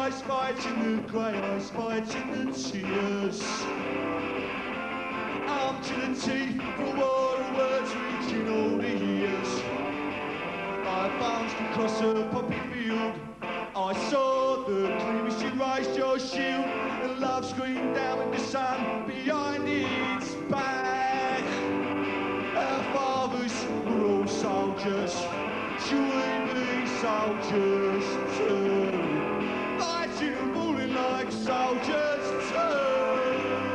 eyes fighting the grey eyes, fighting the tears. Armed to the teeth for a war of words reaching all the years. I bounced across a poppy field. I saw the cleavage, you raised your shield, and love screamed down in the sun behind its back. Our fathers were all soldiers, should we be soldiers too? Fighting and falling like soldiers too.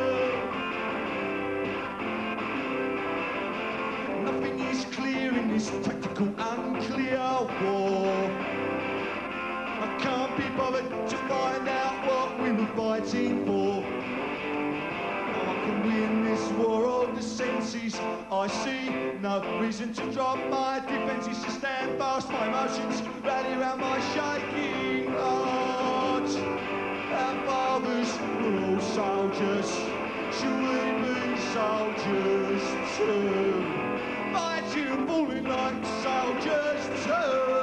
Nothing is clear in this tactical unclear war. I can't be bothered to find out what we were fighting for. I can win this war of the senses. I see no reason to drop my defences, to stand fast. My emotions rally around my shaking heart. Our fathers were all soldiers, should we be soldiers too? Fighting and falling like soldiers too.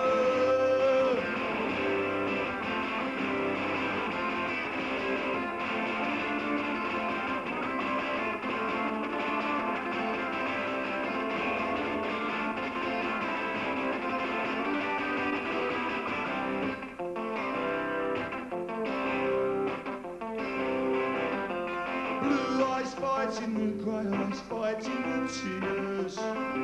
Fighting the grey eyes, fighting the tears.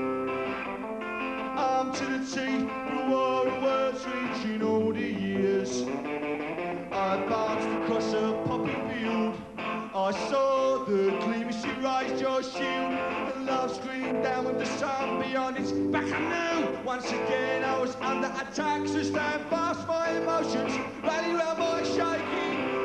Armed to the teeth, the war of words reaching all the years. I bounced across a poppy field. I saw the gleam as you raised your shield, and love screamed down with the sun beyond its back. I knew once again I was under attack, so stand fast. My emotions rally round my shaking